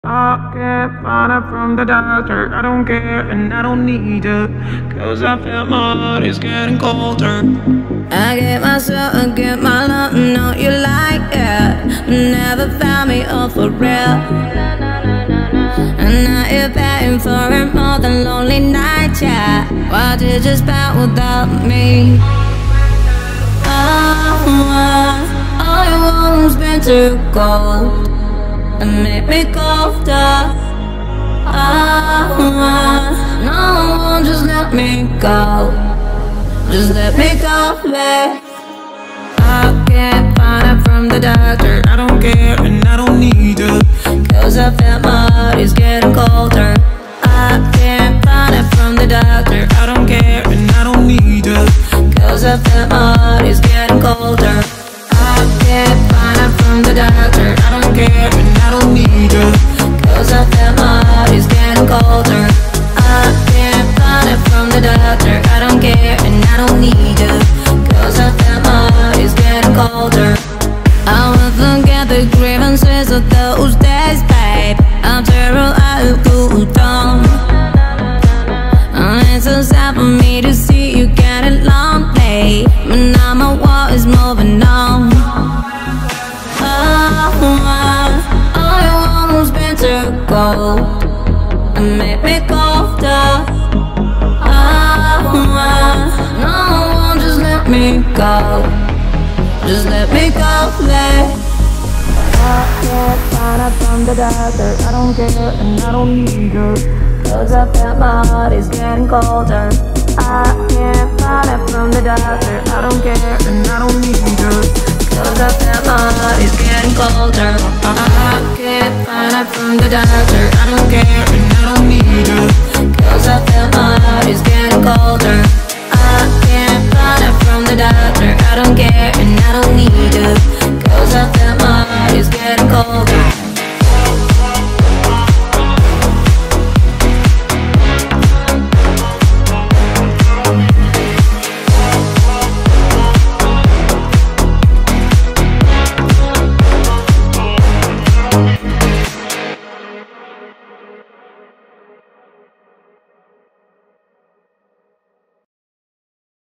I can't find it from the doctor. I don't care and I don't need to, 'cause I feel my heart is getting colder. I get myself and get my love, know you like it. Never found me all for real. And now you're paying for it more than lonely nights, yeah. Why did you spend without me? All you want was been too cold and make me colder. No, just let me go. Just let me go, babe. I can't find it from the doctor. I don't care and I don't need to, 'cause I feel my heart is getting colder. I can't find it from the doctor. I don't care and I don't need to, 'cause I feel my heart is getting colder. I can't find it from the doctor. I don't care and I don't need to, 'cause I feel my heart is getting colder. I can't find it from the doctor. I don't care and I don't need to, 'cause I feel my heart is getting colder. I will forget the grievances of those days, babe. After all I cooled down. It's so sad for me to see you getting lonely, but now my world is moving on. All you want was been too cold and make me colder. No, just let me go. Just let me go, babe. I can't find it from the doctor. I don't care and I don't need her, 'cause I feel my heart is getting colder. I can't find it from the doctor. I don't care and I don't need her, 'cause I feel my heart is getting colder. I can't find it from the doctor. I don't care and I don't need to, 'cause I feel my heart is getting colder. I can't find it from the doctor. I don't care and I don't need to,